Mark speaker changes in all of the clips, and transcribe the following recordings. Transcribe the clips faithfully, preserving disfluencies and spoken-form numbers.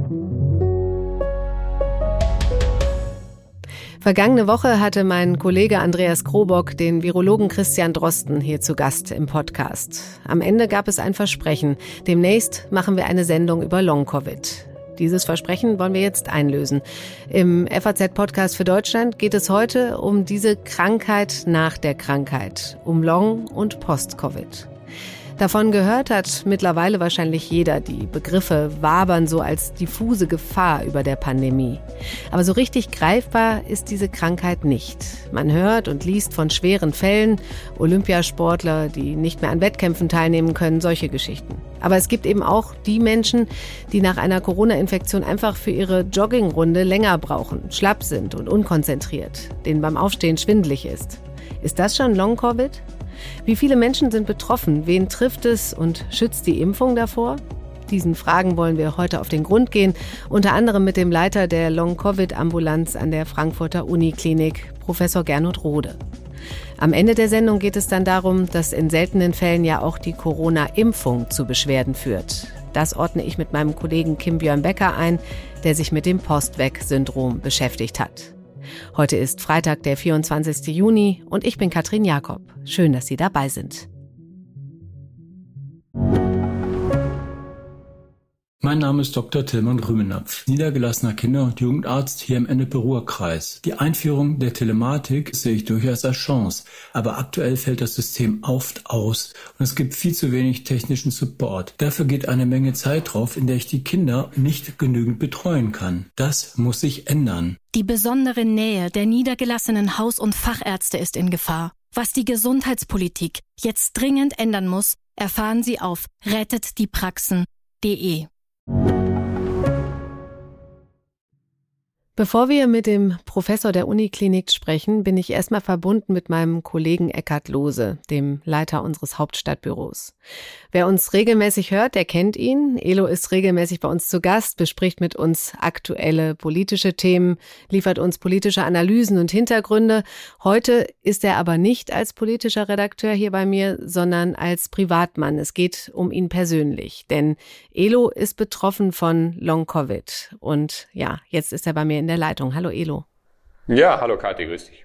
Speaker 1: Vergangene Woche hatte mein Kollege Andreas Krobock den Virologen Christian Drosten hier zu Gast im Podcast. Am Ende gab es ein Versprechen. Demnächst machen wir eine Sendung über Long-Covid. Dieses Versprechen wollen wir jetzt einlösen. Im F A Z-Podcast für Deutschland geht es heute um diese Krankheit nach der Krankheit, um Long- und Post-Covid. Davon gehört hat mittlerweile wahrscheinlich jeder. Die Begriffe wabern so als diffuse Gefahr über der Pandemie. Aber so richtig greifbar ist diese Krankheit nicht. Man hört und liest von schweren Fällen, Olympiasportler, die nicht mehr an Wettkämpfen teilnehmen können, solche Geschichten. Aber es gibt eben auch die Menschen, die nach einer Corona-Infektion einfach für ihre Joggingrunde länger brauchen, schlapp sind und unkonzentriert, denen beim Aufstehen schwindelig ist. Ist das schon Long-Covid? Wie viele Menschen sind betroffen? Wen trifft es und schützt die Impfung davor? Diesen Fragen wollen wir heute auf den Grund gehen, unter anderem mit dem Leiter der Long-Covid-Ambulanz an der Frankfurter Uniklinik, Professor Gernot Rode. Am Ende der Sendung geht es dann darum, dass in seltenen Fällen ja auch die Corona-Impfung zu Beschwerden führt. Das ordne ich mit meinem Kollegen Kim-Björn Becker ein, der sich mit dem Post-Weg-Syndrom beschäftigt hat. Heute ist Freitag, der vierundzwanzigsten Juni und ich bin Katrin Jakob. Schön, dass Sie dabei sind.
Speaker 2: Mein Name ist Doktor Tilman Rümenapf, niedergelassener Kinder- und Jugendarzt hier im Ennepe-Ruhr-Kreis. Die Einführung der Telematik sehe ich durchaus als Chance, aber aktuell fällt das System oft aus und es gibt viel zu wenig technischen Support. Dafür geht eine Menge Zeit drauf, in der ich die Kinder nicht genügend betreuen kann. Das muss sich ändern.
Speaker 3: Die besondere Nähe der niedergelassenen Haus- und Fachärzte ist in Gefahr. Was die Gesundheitspolitik jetzt dringend ändern muss, erfahren Sie auf rettet die praxen punkt de.
Speaker 1: Bevor wir mit dem Professor der Uniklinik sprechen, bin ich erstmal verbunden mit meinem Kollegen Eckhard Lohse, dem Leiter unseres Hauptstadtbüros. Wer uns regelmäßig hört, der kennt ihn. Elo ist regelmäßig bei uns zu Gast, bespricht mit uns aktuelle politische Themen, liefert uns politische Analysen und Hintergründe. Heute ist er aber nicht als politischer Redakteur hier bei mir, sondern als Privatmann. Es geht um ihn persönlich, denn Elo ist betroffen von Long-Covid. Und ja, jetzt ist er bei mir in der Leitung. Hallo Elo.
Speaker 4: Ja, hallo Kathi, grüß dich.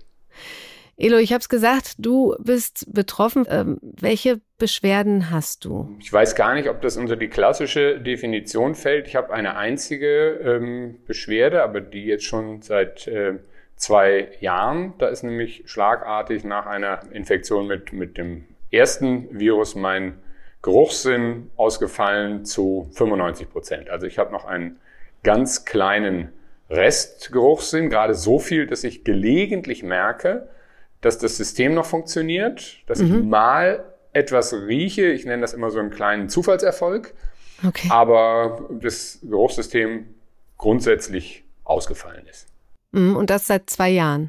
Speaker 1: Elo, ich habe es gesagt, du bist betroffen. Ähm, welche Beschwerden hast du?
Speaker 4: Ich weiß gar nicht, ob das unter die klassische Definition fällt. Ich habe eine einzige ähm, Beschwerde, aber die jetzt schon seit äh, zwei Jahren. Da ist nämlich schlagartig nach einer Infektion mit, mit dem ersten Virus mein Geruchssinn ausgefallen zu fünfundneunzig Prozent. Also ich habe noch einen ganz kleinen Restgeruchssinn, gerade so viel, dass ich gelegentlich merke, dass das System noch funktioniert, dass mhm. ich mal etwas rieche. Ich nenne das immer so einen kleinen Zufallserfolg. Okay. Aber das Geruchssystem grundsätzlich ausgefallen ist.
Speaker 1: Und das seit zwei Jahren?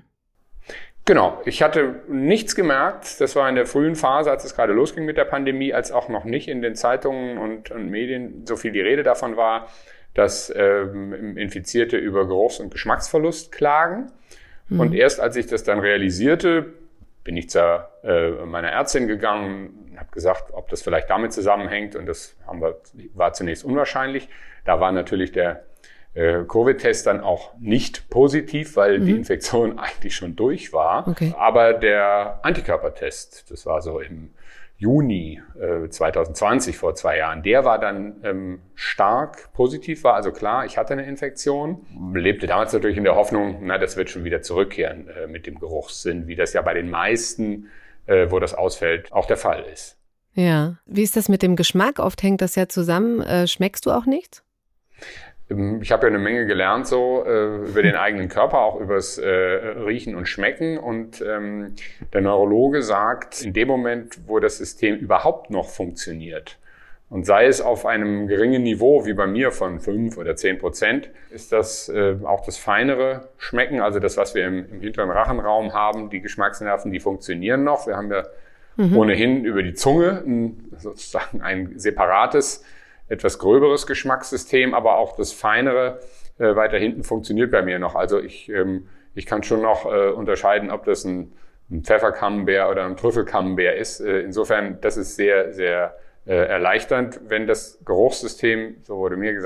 Speaker 4: Genau. Ich hatte nichts gemerkt. Das war in der frühen Phase, als es gerade losging mit der Pandemie, als auch noch nicht in den Zeitungen und, und Medien so viel die Rede davon war, dass ähm, Infizierte über Geruchs- und Geschmacksverlust klagen. Mhm. Und erst als ich das dann realisierte, bin ich zu äh, meiner Ärztin gegangen und habe gesagt, ob das vielleicht damit zusammenhängt. Und das haben wir, war zunächst unwahrscheinlich. Da war natürlich der äh, Covid-Test dann auch nicht positiv, weil mhm. die Infektion eigentlich schon durch war. Okay. Aber der Antikörpertest, das war so im Juni äh, zwanzig zwanzig, vor zwei Jahren, der war dann ähm, stark positiv, war also klar, ich hatte eine Infektion, lebte damals natürlich in der Hoffnung, na, das wird schon wieder zurückkehren äh, mit dem Geruchssinn, wie das ja bei den meisten, äh, wo das ausfällt, auch der Fall ist.
Speaker 1: Ja, wie ist das mit dem Geschmack? Oft hängt das ja zusammen. Äh, schmeckst du auch nichts?
Speaker 4: Ich habe ja eine Menge gelernt so äh, über den eigenen Körper, auch übers äh, Riechen und Schmecken. Und ähm, der Neurologe sagt, in dem Moment, wo das System überhaupt noch funktioniert, und sei es auf einem geringen Niveau, wie bei mir von fünf oder zehn Prozent, ist das äh, auch das feinere Schmecken, also das, was wir im, im hinteren Rachenraum haben, die Geschmacksnerven, die funktionieren noch. Wir haben ja mhm. ohnehin über die Zunge ein, sozusagen ein separates, etwas gröberes Geschmackssystem, aber auch das feinere äh, weiter hinten funktioniert bei mir noch. Also ich, ähm, ich kann schon noch äh, unterscheiden, ob das ein, ein Pfefferkammbär oder ein Trüffelkammbär ist. Äh, insofern, das ist sehr, sehr äh, erleichternd, wenn das Geruchssystem, so wurde mir gesagt,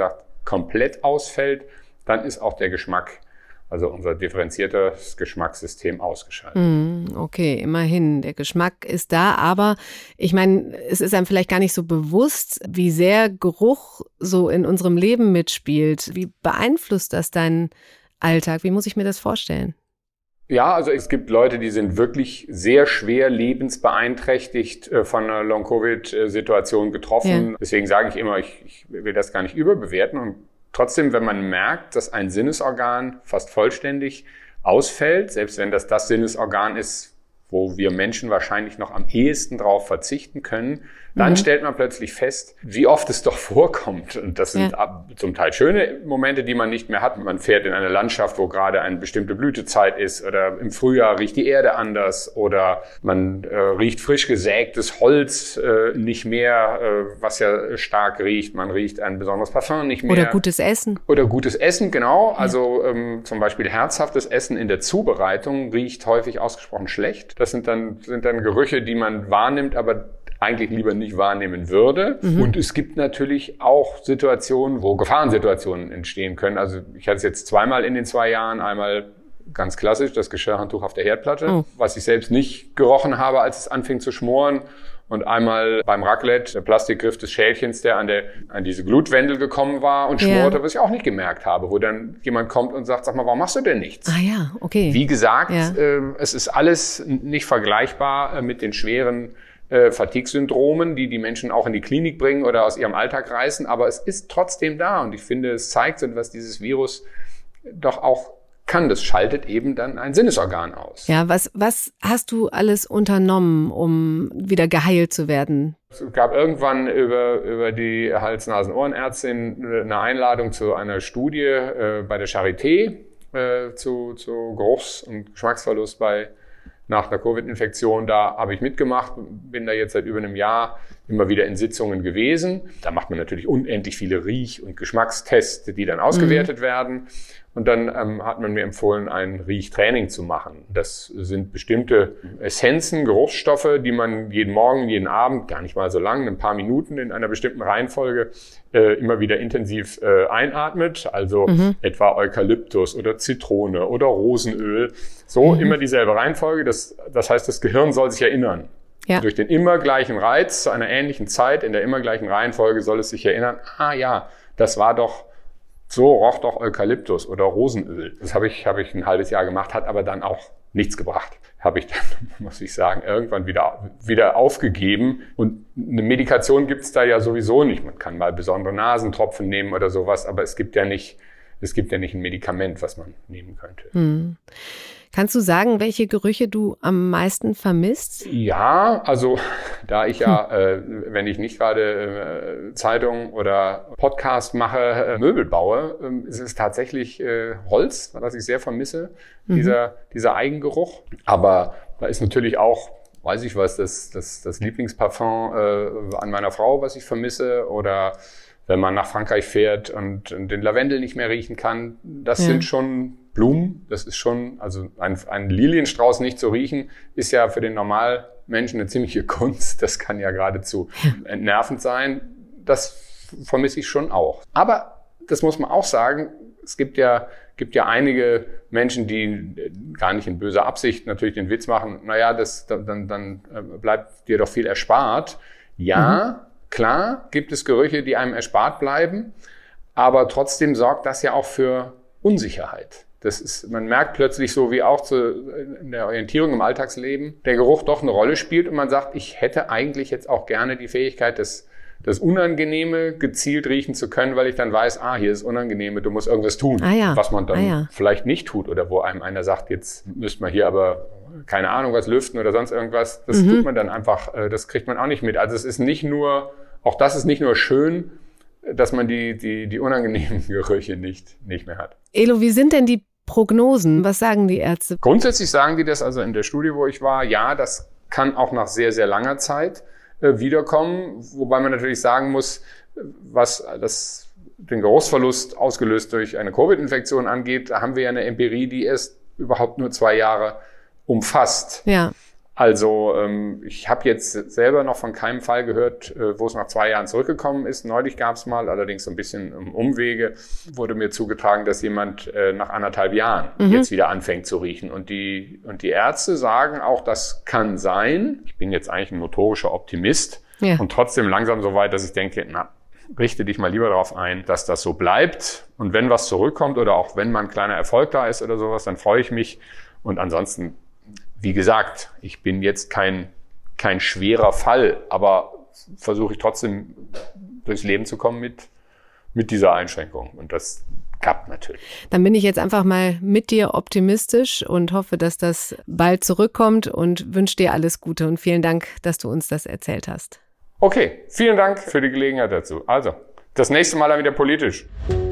Speaker 4: komplett ausfällt, dann ist auch der Geschmack, also unser differenziertes Geschmackssystem, ausgeschaltet.
Speaker 1: Okay, immerhin, der Geschmack ist da, aber ich meine, es ist einem vielleicht gar nicht so bewusst, wie sehr Geruch so in unserem Leben mitspielt. Wie beeinflusst das deinen Alltag? Wie muss ich mir das vorstellen?
Speaker 4: Ja, also es gibt Leute, die sind wirklich sehr schwer lebensbeeinträchtigt von einer Long-Covid-Situation getroffen. Ja. Deswegen sage ich immer, ich, ich will das gar nicht überbewerten. Und trotzdem, wenn man merkt, dass ein Sinnesorgan fast vollständig ausfällt, selbst wenn das das Sinnesorgan ist, wo wir Menschen wahrscheinlich noch am ehesten drauf verzichten können, dann mhm. stellt man plötzlich fest, wie oft es doch vorkommt. Und das sind ja. zum Teil schöne Momente, die man nicht mehr hat. Man fährt in eine Landschaft, wo gerade eine bestimmte Blütezeit ist, oder im Frühjahr riecht die Erde anders, oder man äh, riecht frisch gesägtes Holz äh, nicht mehr, äh, was ja stark riecht. Man riecht ein besonderes Parfum nicht mehr.
Speaker 1: Oder gutes Essen.
Speaker 4: Oder gutes Essen, genau. Ja. Also ähm, zum Beispiel herzhaftes Essen in der Zubereitung riecht häufig ausgesprochen schlecht. Das sind dann, sind dann Gerüche, die man wahrnimmt, aber eigentlich lieber nicht wahrnehmen würde. Mhm. Und es gibt natürlich auch Situationen, wo Gefahrensituationen entstehen können. Also ich hatte es jetzt zweimal in den zwei Jahren. Einmal ganz klassisch das Geschirrhandtuch auf der Herdplatte, oh. was ich selbst nicht gerochen habe, als es anfing zu schmoren. Und einmal beim Raclette, der Plastikgriff des Schälchens, der an, der, an diese Glutwendel gekommen war und schmorte, ja. was ich auch nicht gemerkt habe, wo dann jemand kommt und sagt, sag mal, warum machst du denn nichts?
Speaker 1: Ah ja, okay.
Speaker 4: Wie gesagt,
Speaker 1: ja.
Speaker 4: äh, es ist alles nicht vergleichbar äh, mit den schweren äh, Fatigue-Syndromen, die die Menschen auch in die Klinik bringen oder aus ihrem Alltag reißen, aber es ist trotzdem da und ich finde, es zeigt, was dieses Virus doch auch kann. Das schaltet eben dann ein Sinnesorgan aus.
Speaker 1: Ja, was, was hast du alles unternommen, um wieder geheilt zu werden?
Speaker 4: Es gab irgendwann über, über die Hals-Nasen-Ohrenärztin eine Einladung zu einer Studie äh, bei der Charité äh, zu, zu Geruchs- und Geschmacksverlust bei nach einer Covid-Infektion. Da habe ich mitgemacht, bin da jetzt seit über einem Jahr immer wieder in Sitzungen gewesen. Da macht man natürlich unendlich viele Riech- und Geschmackstests, die dann ausgewertet mhm. werden. Und dann ähm, hat man mir empfohlen, ein Riechtraining zu machen. Das sind bestimmte Essenzen, Geruchsstoffe, die man jeden Morgen, jeden Abend, gar nicht mal so lang, ein paar Minuten in einer bestimmten Reihenfolge äh, immer wieder intensiv äh, einatmet. Also mhm. etwa Eukalyptus oder Zitrone oder Rosenöl. So mhm. immer dieselbe Reihenfolge. Das, das heißt, das Gehirn soll sich erinnern. Ja. Durch den immer gleichen Reiz zu einer ähnlichen Zeit in der immer gleichen Reihenfolge soll es sich erinnern, ah ja, das war doch so roch doch Eukalyptus oder Rosenöl. Das habe ich, habe ich ein halbes Jahr gemacht, hat aber dann auch nichts gebracht. Habe ich dann, muss ich sagen, irgendwann wieder, wieder aufgegeben. Und eine Medikation gibt es da ja sowieso nicht. Man kann mal besondere Nasentropfen nehmen oder sowas, aber es gibt ja nicht, es gibt ja nicht ein Medikament, was man nehmen könnte.
Speaker 1: Hm. Kannst du sagen, welche Gerüche du am meisten vermisst?
Speaker 4: Ja, also da ich ja, äh, wenn ich nicht gerade äh, Zeitung oder Podcast mache, äh, Möbel baue, äh, ist es tatsächlich äh, Holz, was ich sehr vermisse, mhm. dieser, dieser Eigengeruch. Aber da ist natürlich auch, weiß ich was, das, das, das Lieblingsparfum äh, an meiner Frau, was ich vermisse, oder wenn man nach Frankreich fährt und, und den Lavendel nicht mehr riechen kann. Das ja. sind schon Blumen. Das ist schon, also ein, ein Lilienstrauß nicht zu riechen, ist ja für den Normalmenschen eine ziemliche Kunst. Das kann ja geradezu entnervend sein. Das vermisse ich schon auch. Aber das muss man auch sagen, es gibt ja, gibt ja einige Menschen, die gar nicht in böser Absicht natürlich den Witz machen, naja, das, dann, dann bleibt dir doch viel erspart. Ja, mhm. klar gibt es Gerüche, die einem erspart bleiben, aber trotzdem sorgt das ja auch für Unsicherheit. Das ist, man merkt plötzlich so wie auch zu, in der Orientierung im Alltagsleben, der Geruch doch eine Rolle spielt und man sagt, ich hätte eigentlich jetzt auch gerne die Fähigkeit, das, das Unangenehme gezielt riechen zu können, weil ich dann weiß, ah, hier ist Unangenehme, du musst irgendwas tun,
Speaker 1: ah ja.
Speaker 4: was man dann
Speaker 1: ah ja.
Speaker 4: vielleicht nicht tut oder wo einem einer sagt, jetzt müsste man hier aber keine Ahnung was lüften oder sonst irgendwas. Das mhm. tut man dann einfach, das kriegt man auch nicht mit. Also es ist nicht nur, auch das ist nicht nur schön, dass man die, die, die unangenehmen Gerüche nicht, nicht mehr hat.
Speaker 1: Elo, wie sind denn die Prognosen? Was sagen die Ärzte?
Speaker 4: Grundsätzlich sagen die das, also in der Studie, wo ich war, ja, das kann auch nach sehr, sehr langer Zeit äh, wiederkommen. Wobei man natürlich sagen muss, was das, den Geruchsverlust ausgelöst durch eine Covid-Infektion angeht, da haben wir ja eine Empirie, die erst überhaupt nur zwei Jahre umfasst.
Speaker 1: Ja.
Speaker 4: Also ähm, ich habe jetzt selber noch von keinem Fall gehört, äh, wo es nach zwei Jahren zurückgekommen ist. Neulich gab es mal, allerdings so ein bisschen um Umwege, wurde mir zugetragen, dass jemand äh, nach anderthalb Jahren mhm. jetzt wieder anfängt zu riechen. Und die, und die Ärzte sagen auch, das kann sein. Ich bin jetzt eigentlich ein notorischer Optimist ja. und trotzdem langsam so weit, dass ich denke, na, richte dich mal lieber darauf ein, dass das so bleibt. Und wenn was zurückkommt oder auch wenn mal ein kleiner Erfolg da ist oder sowas, dann freue ich mich. Und ansonsten, wie gesagt, ich bin jetzt kein, kein schwerer Fall, aber versuche ich trotzdem durchs Leben zu kommen mit, mit dieser Einschränkung. Und das klappt natürlich.
Speaker 1: Dann bin ich jetzt einfach mal mit dir optimistisch und hoffe, dass das bald zurückkommt und wünsche dir alles Gute. Und vielen Dank, dass du uns das erzählt hast.
Speaker 4: Okay, vielen Dank für die Gelegenheit dazu. Also, das nächste Mal dann wieder politisch.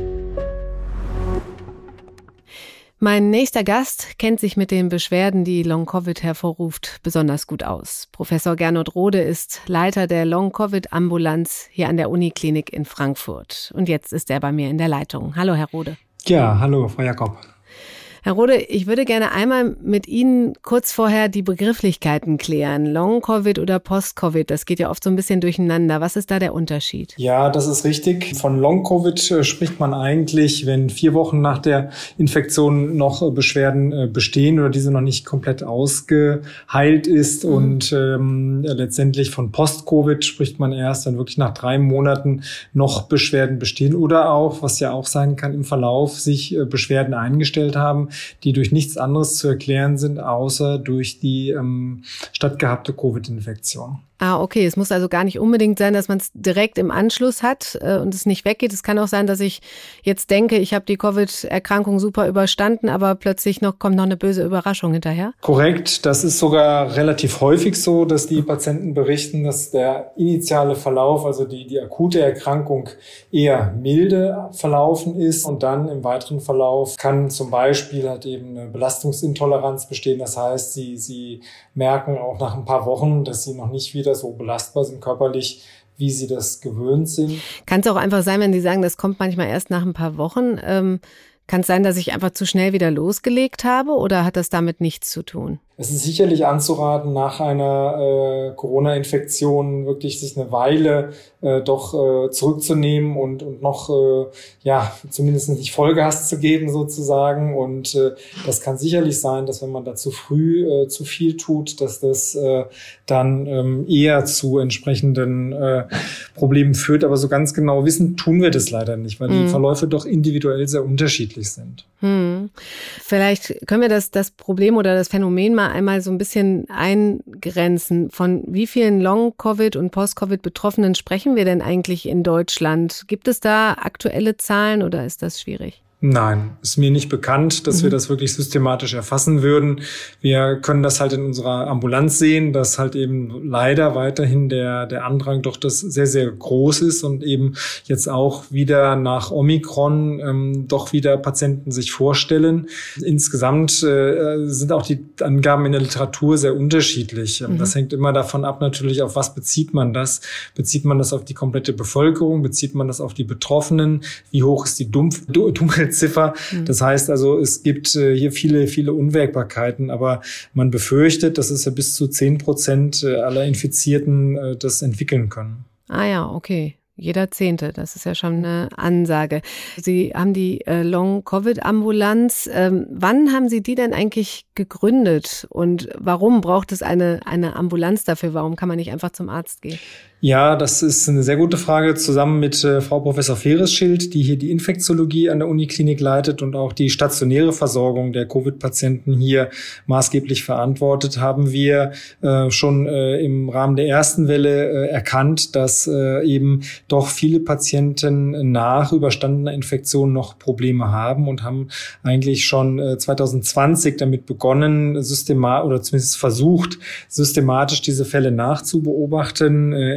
Speaker 1: Mein nächster Gast kennt sich mit den Beschwerden, die Long-Covid hervorruft, besonders gut aus. Professor Gernot Rode ist Leiter der Long-Covid-Ambulanz hier an der Uniklinik in Frankfurt. Und jetzt ist er bei mir in der Leitung. Hallo, Herr Rode.
Speaker 5: Ja, hallo, Frau Jakob.
Speaker 1: Herr Rode, ich würde gerne einmal mit Ihnen kurz vorher die Begrifflichkeiten klären. Long-Covid oder Post-Covid, das geht ja oft so ein bisschen durcheinander. Was ist da der Unterschied?
Speaker 5: Ja, das ist richtig. Von Long-Covid spricht man eigentlich, wenn vier Wochen nach der Infektion noch Beschwerden bestehen oder diese noch nicht komplett ausgeheilt ist. Mhm. Und ähm, letztendlich von Post-Covid spricht man erst, wenn wirklich nach drei Monaten noch Beschwerden bestehen oder auch, was ja auch sein kann, im Verlauf sich Beschwerden eingestellt haben, die durch nichts anderes zu erklären sind, außer durch die ähm, stattgehabte Covid-Infektion.
Speaker 1: Ah, okay. Es muss also gar nicht unbedingt sein, dass man es direkt im Anschluss hat äh, und es nicht weggeht. Es kann auch sein, dass ich jetzt denke, ich habe die Covid-Erkrankung super überstanden, aber plötzlich noch kommt noch eine böse Überraschung hinterher.
Speaker 5: Korrekt. Das ist sogar relativ häufig so, dass die Patienten berichten, dass der initiale Verlauf, also die, die akute Erkrankung eher milde verlaufen ist und dann im weiteren Verlauf kann zum Beispiel halt eben eine Belastungsintoleranz bestehen. Das heißt, sie, sie merken auch nach ein paar Wochen, dass sie noch nicht wieder so belastbar sind körperlich, wie sie das gewöhnt sind.
Speaker 1: Kann es auch einfach sein, wenn Sie sagen, das kommt manchmal erst nach ein paar Wochen, ähm, kann es sein, dass ich einfach zu schnell wieder losgelegt habe oder hat das damit nichts zu tun?
Speaker 5: Es ist sicherlich anzuraten, nach einer äh, Corona-Infektion wirklich sich eine Weile äh, doch äh, zurückzunehmen und und noch äh, ja zumindest nicht Vollgas zu geben sozusagen. Und äh, das kann sicherlich sein, dass wenn man da zu früh äh, zu viel tut, dass das äh, dann ähm, eher zu entsprechenden äh, Problemen führt. Aber so ganz genau wissen tun wir das leider nicht, weil mhm. die Verläufe doch individuell sehr unterschiedlich sind.
Speaker 1: Hm. Vielleicht können wir das, das Problem oder das Phänomen mal einmal so ein bisschen eingrenzen. Von wie vielen Long-Covid und Post-Covid-Betroffenen sprechen wir denn eigentlich in Deutschland? Gibt es da aktuelle Zahlen oder ist das schwierig?
Speaker 5: Nein, ist mir nicht bekannt, dass mhm. wir das wirklich systematisch erfassen würden. Wir können das halt in unserer Ambulanz sehen, dass halt eben leider weiterhin der der Andrang doch das sehr, sehr groß ist und eben jetzt auch wieder nach Omikron ähm, doch wieder Patienten sich vorstellen. Insgesamt äh, sind auch die Angaben in der Literatur sehr unterschiedlich. Mhm. Das hängt immer davon ab natürlich, auf was bezieht man das? Bezieht man das auf die komplette Bevölkerung? Bezieht man das auf die Betroffenen? Wie hoch ist die Dumpf Dunkel Ziffer. Das heißt also, es gibt äh, hier viele, viele Unwägbarkeiten, aber man befürchtet, dass es ja bis zu zehn Prozent aller Infizierten äh, das entwickeln können.
Speaker 1: Ah ja, okay. Jeder Zehnte, das ist ja schon eine Ansage. Sie haben die äh, Long-Covid-Ambulanz. Ähm, wann haben Sie die denn eigentlich gegründet und warum braucht es eine, eine Ambulanz dafür? Warum kann man nicht einfach zum Arzt gehen?
Speaker 5: Ja, das ist eine sehr gute Frage. Zusammen mit äh, Frau Professor Feresschild, die hier die Infektiologie an der Uniklinik leitet und auch die stationäre Versorgung der Covid-Patienten hier maßgeblich verantwortet, haben wir äh, schon äh, im Rahmen der ersten Welle äh, erkannt, dass äh, eben doch viele Patienten nach überstandener Infektion noch Probleme haben und haben eigentlich schon äh, zwanzig zwanzig damit begonnen, systematisch oder zumindest versucht, systematisch diese Fälle nachzubeobachten. Äh, Im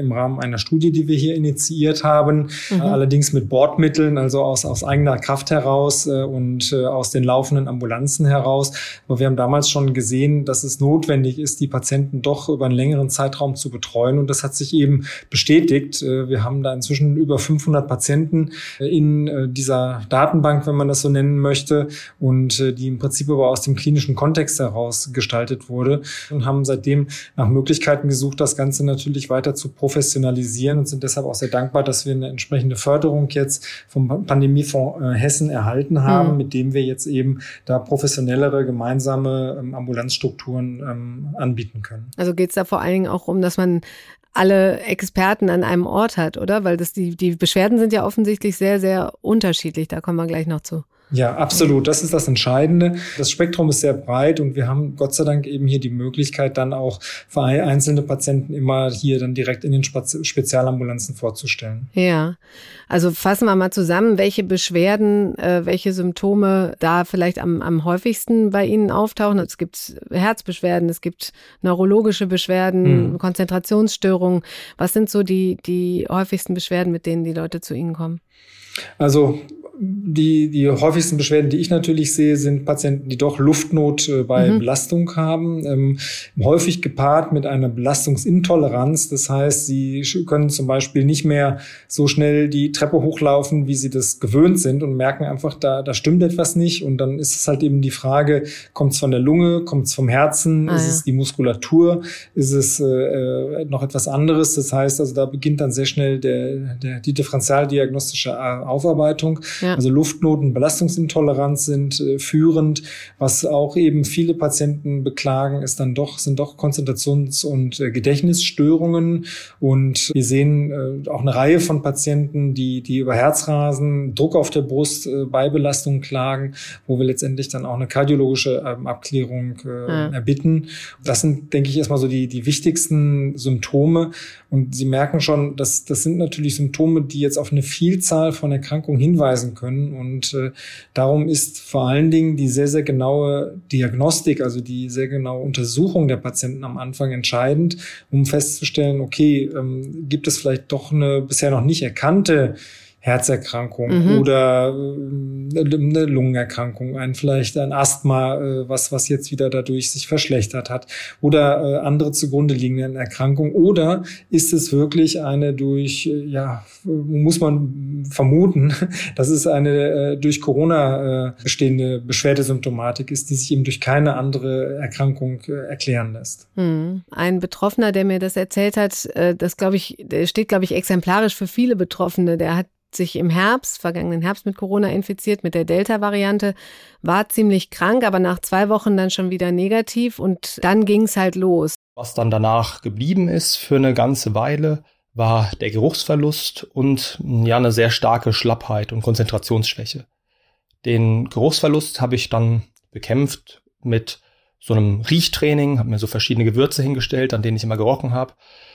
Speaker 5: im Rahmen einer Studie, die wir hier initiiert haben, mhm. allerdings mit Bordmitteln, also aus, aus eigener Kraft heraus äh, und äh, aus den laufenden Ambulanzen heraus. Aber wir haben damals schon gesehen, dass es notwendig ist, die Patienten doch über einen längeren Zeitraum zu betreuen. Und das hat sich eben bestätigt. Äh, wir haben da inzwischen über fünfhundert Patienten äh, in äh, dieser Datenbank, wenn man das so nennen möchte, und äh, die im Prinzip aber aus dem klinischen Kontext heraus gestaltet wurde und haben seitdem nach Möglichkeiten gesucht, das Ganze natürlich weiter zu professionalisieren und sind deshalb auch sehr dankbar, dass wir eine entsprechende Förderung jetzt vom Pandemiefonds äh, Hessen erhalten haben, mhm. mit dem wir jetzt eben da professionellere gemeinsame ähm, Ambulanzstrukturen ähm, anbieten können.
Speaker 1: Also geht es da vor allen Dingen auch um, dass man alle Experten an einem Ort hat, oder? Weil das die, die Beschwerden sind ja offensichtlich sehr, sehr unterschiedlich. Da kommen wir gleich noch zu.
Speaker 5: Ja, absolut. Das ist das Entscheidende. Das Spektrum ist sehr breit und wir haben Gott sei Dank eben hier die Möglichkeit, dann auch für einzelne Patienten immer hier dann direkt in den Spezialambulanzen vorzustellen.
Speaker 1: Ja, also fassen wir mal zusammen, welche Beschwerden, äh, welche Symptome da vielleicht am, am häufigsten bei Ihnen auftauchen. Es gibt Herzbeschwerden, es gibt neurologische Beschwerden, hm. Konzentrationsstörungen. Was sind so die, die häufigsten Beschwerden, mit denen die Leute zu Ihnen kommen?
Speaker 5: Also Die, die häufigsten Beschwerden, die ich natürlich sehe, sind Patienten, die doch Luftnot äh, bei mhm. Belastung haben, ähm, häufig gepaart mit einer Belastungsintoleranz. Das heißt, sie können zum Beispiel nicht mehr so schnell die Treppe hochlaufen, wie sie das gewöhnt sind und merken einfach, da, da stimmt etwas nicht. Und dann ist es halt eben die Frage, kommt es von der Lunge, kommt es vom Herzen, ah, ist ja. es die Muskulatur, ist es äh, noch etwas anderes? Das heißt, also da beginnt dann sehr schnell der, der, die differentialdiagnostische Aufarbeitung. Ja. Also Luftnot und Belastungsintoleranz sind äh, führend. Was auch eben viele Patienten beklagen, ist dann doch, sind doch Konzentrations- und äh, Gedächtnisstörungen. Und wir sehen äh, auch eine Reihe von Patienten, die, die über Herzrasen, Druck auf der Brust äh, bei Belastung klagen, wo wir letztendlich dann auch eine kardiologische ähm, Abklärung äh, ja. erbitten. Das sind, denke ich, erstmal so die, die wichtigsten Symptome. Und Sie merken schon, dass das sind natürlich Symptome, die jetzt auf eine Vielzahl von Erkrankungen hinweisen können. Und äh, darum ist vor allen Dingen die sehr, sehr genaue Diagnostik, also die sehr genaue Untersuchung der Patienten am Anfang entscheidend, um festzustellen, okay, ähm, gibt es vielleicht doch eine bisher noch nicht erkannte Herzerkrankung mhm. oder äh, eine Lungenerkrankung, ein vielleicht ein Asthma, äh, was was jetzt wieder dadurch sich verschlechtert hat oder äh, andere zugrunde liegenden Erkrankungen, oder ist es wirklich eine durch, äh, ja, muss man vermuten, dass es eine äh, durch Corona äh, bestehende Beschwerdesymptomatik ist, die sich eben durch keine andere Erkrankung äh, erklären lässt.
Speaker 1: Mhm. Ein Betroffener, der mir das erzählt hat, äh, das glaube ich, der steht glaube ich exemplarisch für viele Betroffene, der hat sich im Herbst, vergangenen Herbst mit Corona infiziert, mit der Delta-Variante, war ziemlich krank, aber nach zwei Wochen dann schon wieder negativ und dann ging es halt los.
Speaker 6: Was dann danach geblieben ist für eine ganze Weile, war der Geruchsverlust und ja eine sehr starke Schlappheit und Konzentrationsschwäche. Den Geruchsverlust habe ich dann bekämpft mit so einem Riechtraining, habe mir so verschiedene Gewürze hingestellt, an denen ich immer gerochen habe.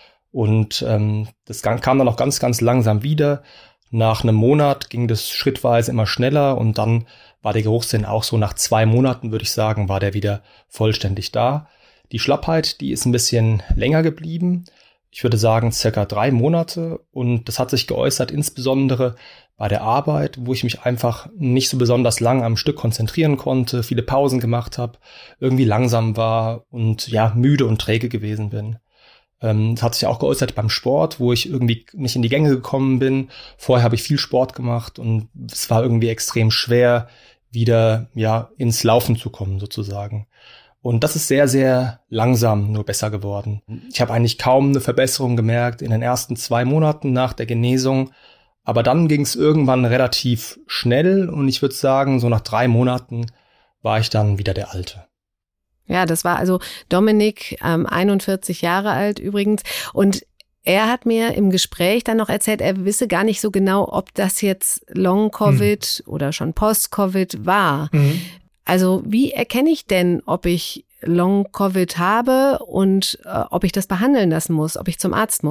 Speaker 6: Und ähm, das kam dann auch ganz, ganz langsam wieder. Nach einem Monat ging das schrittweise immer schneller und dann war der Geruchssinn auch so nach zwei Monaten, würde ich sagen, war der wieder vollständig da. Die Schlappheit, die ist ein bisschen länger geblieben. Ich würde sagen circa drei Monate und das hat sich geäußert insbesondere bei der Arbeit, wo ich mich einfach nicht so besonders lang am Stück konzentrieren konnte, viele Pausen gemacht habe, irgendwie langsam war und ja müde und träge gewesen bin. Das hat sich auch geäußert beim Sport, wo ich irgendwie nicht in die Gänge gekommen bin. Vorher habe ich viel Sport gemacht und es war irgendwie extrem schwer, wieder ja ins Laufen zu kommen sozusagen. Und das ist sehr, sehr langsam nur besser geworden. Ich habe eigentlich kaum eine Verbesserung gemerkt in den ersten zwei Monaten nach der Genesung. Aber dann ging es irgendwann relativ schnell und ich würde sagen, so nach drei Monaten war ich dann wieder der Alte.
Speaker 1: Ja, das war also Dominik, ähm, einundvierzig Jahre alt übrigens. Und er hat mir im Gespräch dann noch erzählt, er wisse gar nicht so genau, ob das jetzt Long-Covid mhm. oder schon Post-Covid war. Mhm. Also wie erkenne ich denn, ob ich Long-Covid habe und äh, ob ich das behandeln lassen muss, ob ich zum Arzt muss?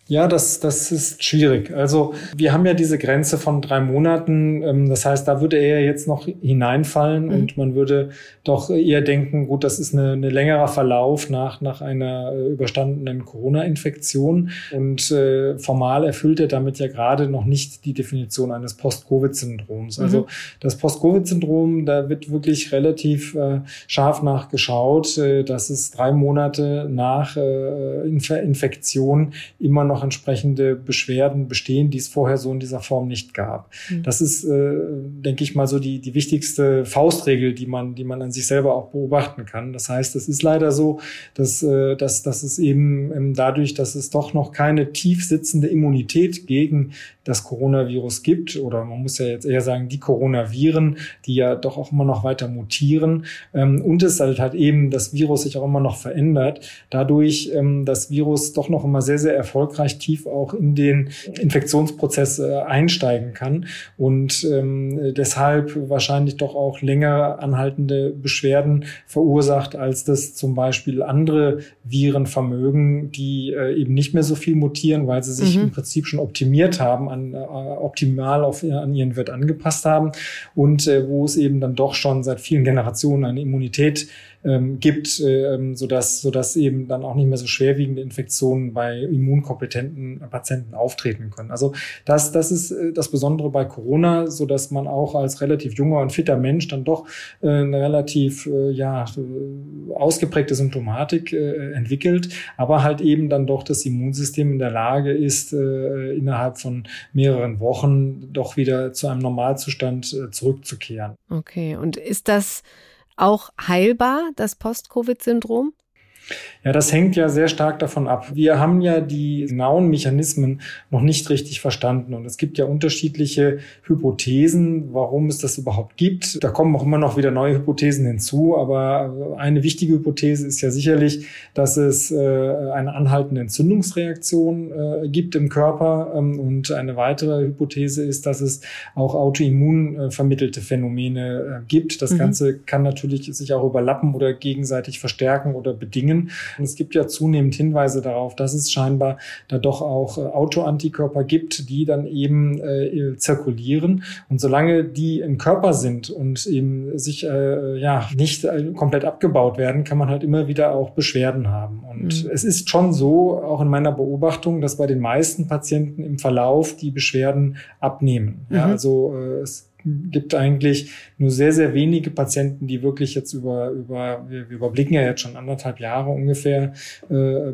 Speaker 5: Ja, das, das ist schwierig. Also wir haben ja diese Grenze von drei Monaten. Das heißt, da würde er jetzt noch hineinfallen mhm. und man würde doch eher denken, gut, das ist eine, eine längerer Verlauf nach, nach einer überstandenen Corona-Infektion. Und äh, formal erfüllt er damit ja gerade noch nicht die Definition eines Post-Covid-Syndroms. Mhm. Also das Post-Covid-Syndrom, da wird wirklich relativ äh, scharf nachgeschaut, äh, dass es drei Monate nach äh, Inf- Infektion immer noch noch entsprechende Beschwerden bestehen, die es vorher so in dieser Form nicht gab. Mhm. Das ist, äh, denke ich mal, so die, die wichtigste Faustregel, die man, die man an sich selber auch beobachten kann. Das heißt, es ist leider so, dass, äh, dass, dass es eben ähm, dadurch, dass es doch noch keine tief sitzende Immunität gegen das Coronavirus gibt, oder man muss ja jetzt eher sagen, die Coronaviren, die ja doch auch immer noch weiter mutieren, ähm, und es halt halt eben das Virus sich auch immer noch verändert, dadurch ähm, das Virus doch noch immer sehr, sehr erfolgreich tief auch in den Infektionsprozess äh, einsteigen kann und ähm, deshalb wahrscheinlich doch auch länger anhaltende Beschwerden verursacht, als das zum Beispiel andere Viren vermögen, die äh, eben nicht mehr so viel mutieren, weil sie sich mhm. im Prinzip schon optimiert haben, an, äh, optimal auf, an ihren Wirt angepasst haben und äh, wo es eben dann doch schon seit vielen Generationen eine Immunität ähm, gibt, ähm, sodass, sodass eben dann auch nicht mehr so schwerwiegende Infektionen bei immunkompetenten Patienten auftreten können. Also das, das ist äh, das Besondere bei Corona, sodass man auch als relativ junger und fitter Mensch dann doch äh, eine relativ äh, ja, ausgeprägte Symptomatik äh, entwickelt, aber halt eben dann doch das Immunsystem in der Lage ist, äh, innerhalb von mehreren Wochen doch wieder zu einem Normalzustand äh, zurückzukehren.
Speaker 1: Okay, und ist das auch heilbar, das Post-Covid-Syndrom?
Speaker 5: Ja, das hängt ja sehr stark davon ab. Wir haben ja die genauen Mechanismen noch nicht richtig verstanden. Und es gibt ja unterschiedliche Hypothesen, warum es das überhaupt gibt. Da kommen auch immer noch wieder neue Hypothesen hinzu. Aber eine wichtige Hypothese ist ja sicherlich, dass es äh, eine anhaltende Entzündungsreaktion äh, gibt im Körper. Ähm, und eine weitere Hypothese ist, dass es auch autoimmun äh, vermittelte Phänomene äh, gibt. Das mhm. Ganze kann natürlich sich auch überlappen oder gegenseitig verstärken oder bedingen. Und es gibt ja zunehmend Hinweise darauf, dass es scheinbar da doch auch äh, Autoantikörper gibt, die dann eben äh, zirkulieren. Und solange die im Körper sind und eben sich äh, ja nicht äh, komplett abgebaut werden, kann man halt immer wieder auch Beschwerden haben. Und mhm. es ist schon so, auch in meiner Beobachtung, dass bei den meisten Patienten im Verlauf die Beschwerden abnehmen. Mhm. Ja, also äh, es gibt eigentlich nur sehr, sehr wenige Patienten, die wirklich jetzt über, über wir, wir überblicken ja jetzt schon anderthalb Jahre ungefähr äh,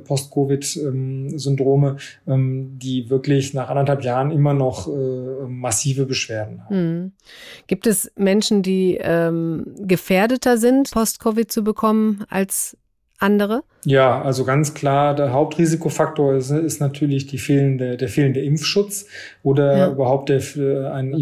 Speaker 5: Post-Covid-Syndrome, ähm, die wirklich nach anderthalb Jahren immer noch äh, massive Beschwerden haben.
Speaker 1: Hm. Gibt es Menschen, die ähm, gefährdeter sind, Post-Covid zu bekommen als andere?
Speaker 5: Ja, also ganz klar, der Hauptrisikofaktor ist, ist natürlich die fehlende, der fehlende Impfschutz oder ja. überhaupt der, eine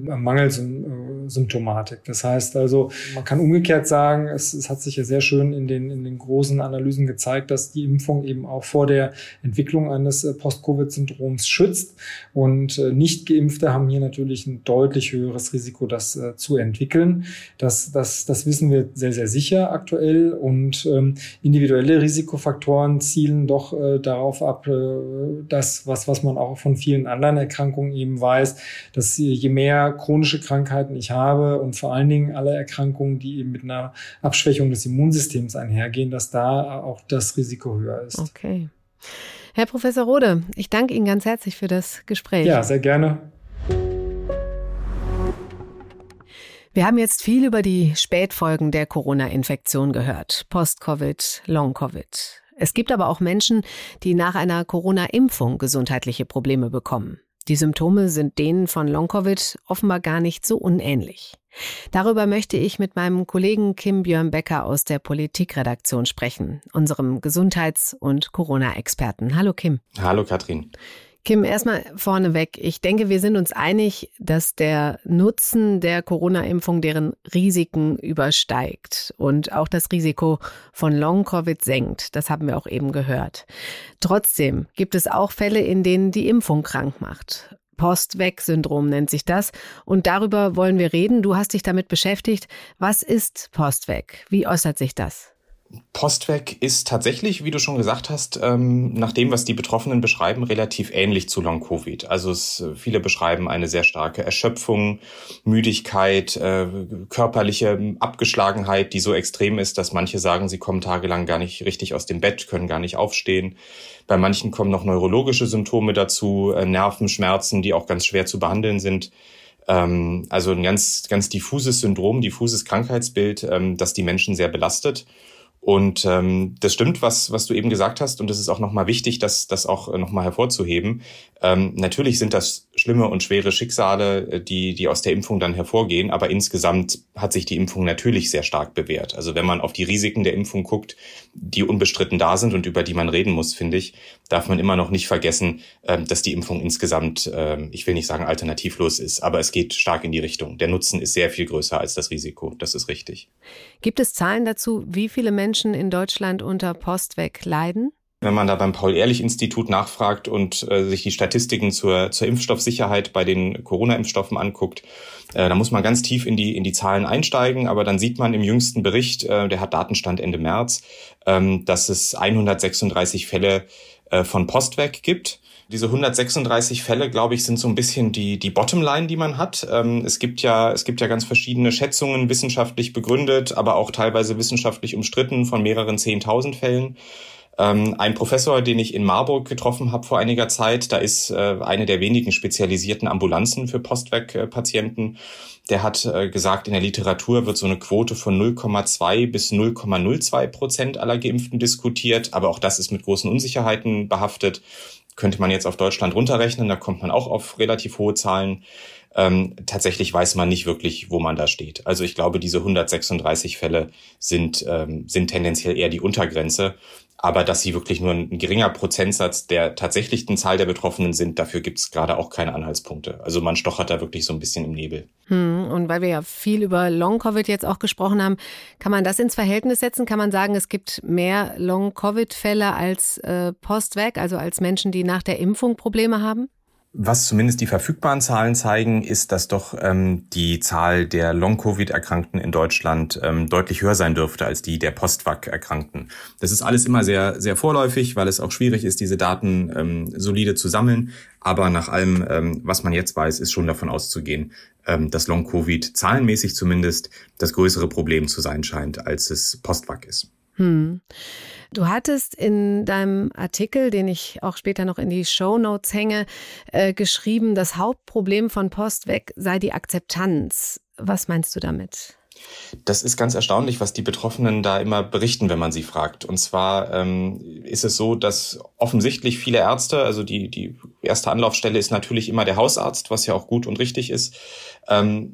Speaker 5: Immunmangelsymptomatik. Das heißt also, man kann umgekehrt sagen, es, es hat sich ja sehr schön in den, in den großen Analysen gezeigt, dass die Impfung eben auch vor der Entwicklung eines Post-Covid-Syndroms schützt. Und nicht Geimpfte haben hier natürlich ein deutlich höheres Risiko, das äh, zu entwickeln. Das, das, das wissen wir sehr, sehr sicher aktuell. Und ähm, individuelle Risikofaktoren zielen doch äh, darauf ab, äh, dass was was man auch von vielen anderen Erkrankungen eben weiß, dass je mehr chronische Krankheiten ich habe und vor allen Dingen alle Erkrankungen, die eben mit einer Abschwächung des Immunsystems einhergehen, dass da auch das Risiko höher ist.
Speaker 1: Okay. Herr Professor Rode, ich danke Ihnen ganz herzlich für das Gespräch.
Speaker 5: Ja, sehr gerne.
Speaker 1: Wir haben jetzt viel über die Spätfolgen der Corona-Infektion gehört. Post-Covid, Long-Covid. Es gibt aber auch Menschen, die nach einer Corona-Impfung gesundheitliche Probleme bekommen. Die Symptome sind denen von Long-Covid offenbar gar nicht so unähnlich. Darüber möchte ich mit meinem Kollegen Kim Björn-Becker aus der Politikredaktion sprechen, unserem Gesundheits- und Corona-Experten. Hallo Kim.
Speaker 7: Hallo Katrin.
Speaker 1: Kim, erstmal vorneweg. Ich denke, wir sind uns einig, dass der Nutzen der Corona-Impfung deren Risiken übersteigt und auch das Risiko von Long-Covid senkt. Das haben wir auch eben gehört. Trotzdem gibt es auch Fälle, in denen die Impfung krank macht. Post-Vac-Syndrom nennt sich das. Und darüber wollen wir reden. Du hast dich damit beschäftigt. Was ist Post-Vac? Wie äußert sich das?
Speaker 7: Postweg ist tatsächlich, wie du schon gesagt hast, ähm, nach dem, was die Betroffenen beschreiben, relativ ähnlich zu Long-Covid. Also es, viele beschreiben eine sehr starke Erschöpfung, Müdigkeit, äh, körperliche Abgeschlagenheit, die so extrem ist, dass manche sagen, sie kommen tagelang gar nicht richtig aus dem Bett, können gar nicht aufstehen. Bei manchen kommen noch neurologische Symptome dazu, äh, Nervenschmerzen, die auch ganz schwer zu behandeln sind. Ähm, also ein ganz, ganz diffuses Syndrom, diffuses Krankheitsbild, ähm, das die Menschen sehr belastet. Und ähm, das stimmt, was was du eben gesagt hast, und das ist auch nochmal wichtig, das das auch nochmal hervorzuheben. Ähm, natürlich sind das schlimme und schwere Schicksale, die die aus der Impfung dann hervorgehen, aber insgesamt hat sich die Impfung natürlich sehr stark bewährt. Also wenn man auf die Risiken der Impfung guckt, die unbestritten da sind und über die man reden muss, finde ich, darf man immer noch nicht vergessen, ähm, dass die Impfung insgesamt, ähm, ich will nicht sagen alternativlos ist, aber es geht stark in die Richtung. Der Nutzen ist sehr viel größer als das Risiko, das ist richtig.
Speaker 1: Gibt es Zahlen dazu, wie viele Menschen in Deutschland unter Postweg leiden?
Speaker 7: Wenn man da beim Paul-Ehrlich-Institut nachfragt und äh, sich die Statistiken zur, zur Impfstoffsicherheit bei den Corona-Impfstoffen anguckt, äh, da muss man ganz tief in die, in die Zahlen einsteigen. Aber dann sieht man im jüngsten Bericht, äh, der hat Datenstand Ende März, ähm, dass es hundertsechsunddreißig Fälle äh, von Postweg gibt. Diese hundertsechsunddreißig Fälle, glaube ich, sind so ein bisschen die, die Bottomline, die man hat. Ähm, es gibt ja, es gibt ja ganz verschiedene Schätzungen, wissenschaftlich begründet, aber auch teilweise wissenschaftlich umstritten von mehreren zehntausend Fällen. Ein Professor, den ich in Marburg getroffen habe vor einiger Zeit, da ist äh, eine der wenigen spezialisierten Ambulanzen für Postweg-Patienten, der hat äh, gesagt, in der Literatur wird so eine Quote von null Komma zwei bis null Komma null zwei Prozent aller Geimpften diskutiert, aber auch das ist mit großen Unsicherheiten behaftet. Könnte man jetzt auf Deutschland runterrechnen, da kommt man auch auf relativ hohe Zahlen. Ähm, tatsächlich weiß man nicht wirklich, wo man da steht. Also ich glaube, diese hundertsechsunddreißig Fälle sind, ähm, sind tendenziell eher die Untergrenze. Aber dass sie wirklich nur ein geringer Prozentsatz der tatsächlichen Zahl der Betroffenen sind, dafür gibt es gerade auch keine Anhaltspunkte. Also man stochert da wirklich so ein bisschen im Nebel.
Speaker 1: Hm, und weil wir ja viel über Long-Covid jetzt auch gesprochen haben, kann man das ins Verhältnis setzen? Kann man sagen, es gibt mehr Long-Covid-Fälle als äh, Postweg, also als Menschen, die nach der Impfung Probleme haben?
Speaker 7: Was zumindest die verfügbaren Zahlen zeigen, ist, dass doch ähm, die Zahl der Long-Covid-Erkrankten in Deutschland ähm, deutlich höher sein dürfte als die der Postweg-Erkrankten. Das ist alles immer sehr, sehr vorläufig, weil es auch schwierig ist, diese Daten ähm, solide zu sammeln. Aber nach allem, ähm, was man jetzt weiß, ist schon davon auszugehen, ähm, dass Long-Covid zahlenmäßig zumindest das größere Problem zu sein scheint, als es Postweg ist.
Speaker 1: Hm. Du hattest in deinem Artikel, den ich auch später noch in die Shownotes hänge, äh, geschrieben, das Hauptproblem von Postweg sei die Akzeptanz. Was meinst du damit?
Speaker 7: Das ist ganz erstaunlich, was die Betroffenen da immer berichten, wenn man sie fragt. Und zwar ähm, ist es so, dass offensichtlich viele Ärzte, also die, die erste Anlaufstelle ist natürlich immer der Hausarzt, was ja auch gut und richtig ist, ähm,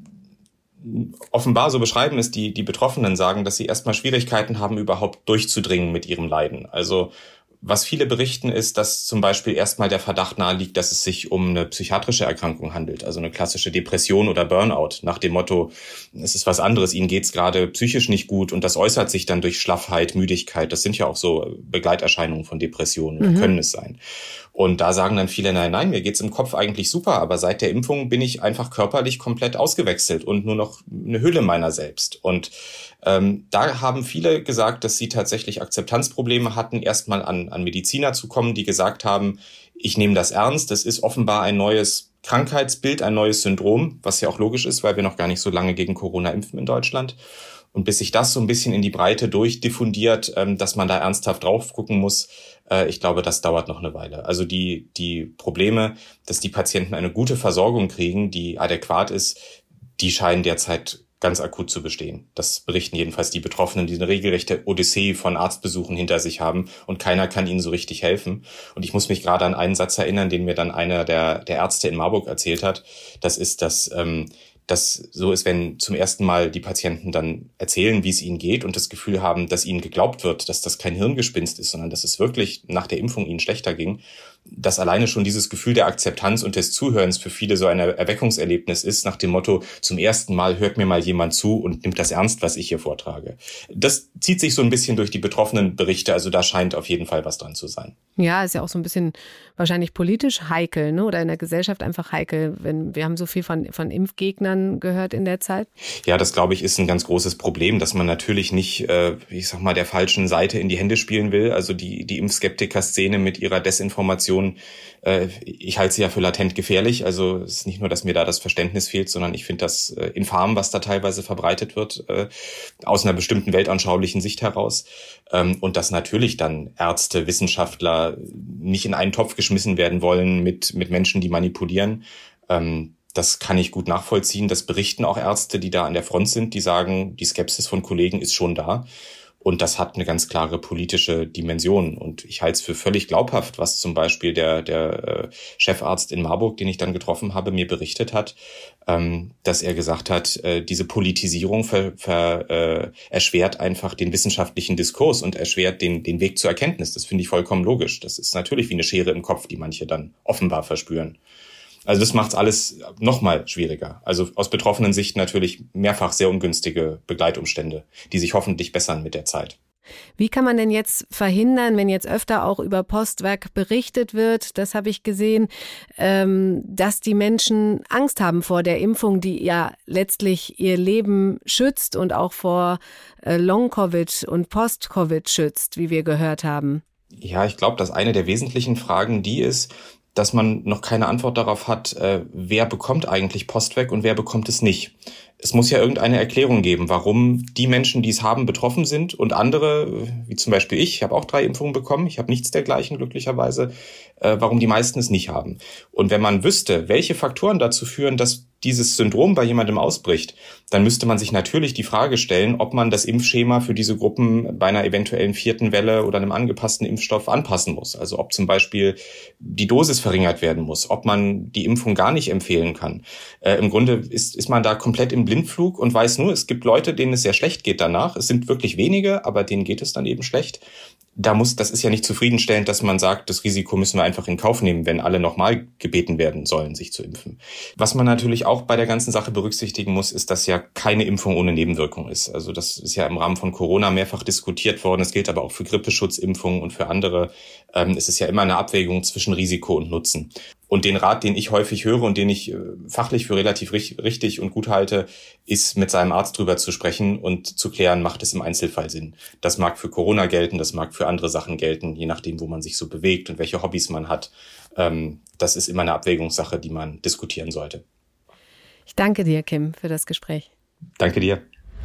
Speaker 7: offenbar, so beschreiben es die, die Betroffenen, sagen, dass sie erstmal Schwierigkeiten haben, überhaupt durchzudringen mit ihrem Leiden. Also was viele berichten, ist, dass zum Beispiel erstmal der Verdacht naheliegt, dass es sich um eine psychiatrische Erkrankung handelt, also eine klassische Depression oder Burnout, nach dem Motto, es ist was anderes, ihnen geht's gerade psychisch nicht gut und das äußert sich dann durch Schlaffheit, Müdigkeit. Das sind ja auch so Begleiterscheinungen von Depressionen, oder mhm. können es sein. Und da sagen dann viele, nein, nein, mir geht's im Kopf eigentlich super, aber seit der Impfung bin ich einfach körperlich komplett ausgewechselt und nur noch eine Hülle meiner selbst. Und ähm, da haben viele gesagt, dass sie tatsächlich Akzeptanzprobleme hatten, erstmal an, an Mediziner zu kommen, die gesagt haben, ich nehme das ernst, das ist offenbar ein neues Krankheitsbild, ein neues Syndrom, was ja auch logisch ist, weil wir noch gar nicht so lange gegen Corona impfen in Deutschland. Und bis sich das so ein bisschen in die Breite durchdiffundiert, ähm, dass man da ernsthaft drauf gucken muss, äh, ich glaube, das dauert noch eine Weile. Also die die Probleme, dass die Patienten eine gute Versorgung kriegen, die adäquat ist, die scheinen derzeit ganz akut zu bestehen. Das berichten jedenfalls die Betroffenen, die eine regelrechte Odyssee von Arztbesuchen hinter sich haben und keiner kann ihnen so richtig helfen. Und ich muss mich gerade an einen Satz erinnern, den mir dann einer der der Ärzte in Marburg erzählt hat. Das ist, dass ähm, das so ist, wenn zum ersten Mal die Patienten dann erzählen, wie es ihnen geht und das Gefühl haben, dass ihnen geglaubt wird, dass das kein Hirngespinst ist, sondern dass es wirklich nach der Impfung ihnen schlechter ging, dass alleine schon dieses Gefühl der Akzeptanz und des Zuhörens für viele so ein Erweckungserlebnis ist, nach dem Motto, zum ersten Mal hört mir mal jemand zu und nimmt das ernst, was ich hier vortrage. Das zieht sich so ein bisschen durch die betroffenen Berichte, also da scheint auf jeden Fall was dran zu sein.
Speaker 1: Ja, ist ja auch so ein bisschen wahrscheinlich politisch heikel, ne? Oder in der Gesellschaft einfach heikel. Wenn, wir haben so viel von, von Impfgegnern gehört in der Zeit.
Speaker 7: Ja, das glaube ich ist ein ganz großes Problem, dass man natürlich nicht, äh, ich sag mal, der falschen Seite in die Hände spielen will. Also die, die Impfskeptiker-Szene mit ihrer Desinformation, äh, ich halte sie ja für latent gefährlich. Also es ist nicht nur, dass mir da das Verständnis fehlt, sondern ich finde das äh, infam, was da teilweise verbreitet wird, äh, aus einer bestimmten weltanschaulichen Sicht heraus. Ähm, und dass natürlich dann Ärzte, Wissenschaftler nicht in einen Topf geschmissen werden wollen mit, mit Menschen, die manipulieren. Ähm, das kann ich gut nachvollziehen. Das berichten auch Ärzte, die da an der Front sind, die sagen, die Skepsis von Kollegen ist schon da. Und das hat eine ganz klare politische Dimension. Und ich halte es für völlig glaubhaft, was zum Beispiel der, der äh, Chefarzt in Marburg, den ich dann getroffen habe, mir berichtet hat, ähm, dass er gesagt hat, äh, diese Politisierung ver, ver, äh, erschwert einfach den wissenschaftlichen Diskurs und erschwert den, den Weg zur Erkenntnis. Das finde ich vollkommen logisch. Das ist natürlich wie eine Schere im Kopf, die manche dann offenbar verspüren. Also das macht es alles nochmal schwieriger. Also aus betroffenen Sicht natürlich mehrfach sehr ungünstige Begleitumstände, die sich hoffentlich bessern mit der Zeit.
Speaker 1: Wie kann man denn jetzt verhindern, wenn jetzt öfter auch über Postwerk berichtet wird, das habe ich gesehen, ähm, dass die Menschen Angst haben vor der Impfung, die ja letztlich ihr Leben schützt und auch vor äh, Long-Covid und Post-Covid schützt, wie wir gehört haben?
Speaker 7: Ja, ich glaube, dass eine der wesentlichen Fragen die ist, dass man noch keine Antwort darauf hat, äh, wer bekommt eigentlich Postweg und wer bekommt es nicht. Es muss ja irgendeine Erklärung geben, warum die Menschen, die es haben, betroffen sind und andere, wie zum Beispiel ich, ich habe auch drei Impfungen bekommen, ich habe nichts dergleichen glücklicherweise, äh, warum die meisten es nicht haben. Und wenn man wüsste, welche Faktoren dazu führen, dass dieses Syndrom bei jemandem ausbricht, dann müsste man sich natürlich die Frage stellen, ob man das Impfschema für diese Gruppen bei einer eventuellen vierten Welle oder einem angepassten Impfstoff anpassen muss. Also ob zum Beispiel die Dosis verringert werden muss, ob man die Impfung gar nicht empfehlen kann. Äh, im Grunde ist, ist man da komplett im Blindflug und weiß nur, es gibt Leute, denen es sehr schlecht geht danach. Es sind wirklich wenige, aber denen geht es dann eben schlecht. Da muss, das ist ja nicht zufriedenstellend, dass man sagt, das Risiko müssen wir einfach in Kauf nehmen, wenn alle nochmal gebeten werden sollen, sich zu impfen. Was man natürlich auch bei der ganzen Sache berücksichtigen muss, ist, dass ja keine Impfung ohne Nebenwirkung ist. Also das ist ja im Rahmen von Corona mehrfach diskutiert worden. Es gilt aber auch für Grippeschutzimpfungen und für andere. Ähm, es ist ja immer eine Abwägung zwischen Risiko und Nutzen. Und den Rat, den ich häufig höre und den ich fachlich für relativ richtig und gut halte, ist, mit seinem Arzt drüber zu sprechen und zu klären, macht es im Einzelfall Sinn. Das mag für Corona gelten, das mag für andere Sachen gelten, je nachdem, wo man sich so bewegt und welche Hobbys man hat. Das ist immer eine Abwägungssache, die man diskutieren sollte.
Speaker 1: Ich danke dir, Kim, für das Gespräch.
Speaker 7: Danke dir.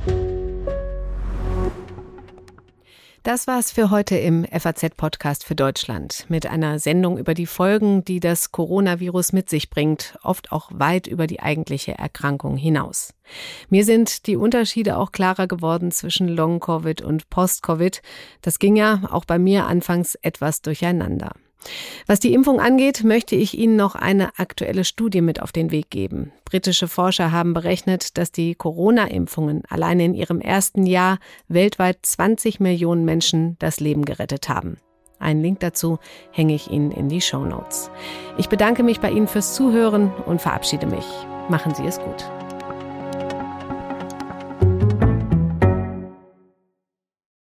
Speaker 1: Das war's für heute im F A Z-Podcast für Deutschland mit einer Sendung über die Folgen, die das Coronavirus mit sich bringt, oft auch weit über die eigentliche Erkrankung hinaus. Mir sind die Unterschiede auch klarer geworden zwischen Long-Covid und Post-Covid. Das ging ja auch bei mir anfangs etwas durcheinander. Was die Impfung angeht, möchte ich Ihnen noch eine aktuelle Studie mit auf den Weg geben. Britische Forscher haben berechnet, dass die Corona-Impfungen allein in ihrem ersten Jahr weltweit zwanzig Millionen Menschen das Leben gerettet haben. Einen Link dazu hänge ich Ihnen in die Shownotes. Ich bedanke mich bei Ihnen fürs Zuhören und verabschiede mich. Machen Sie es gut.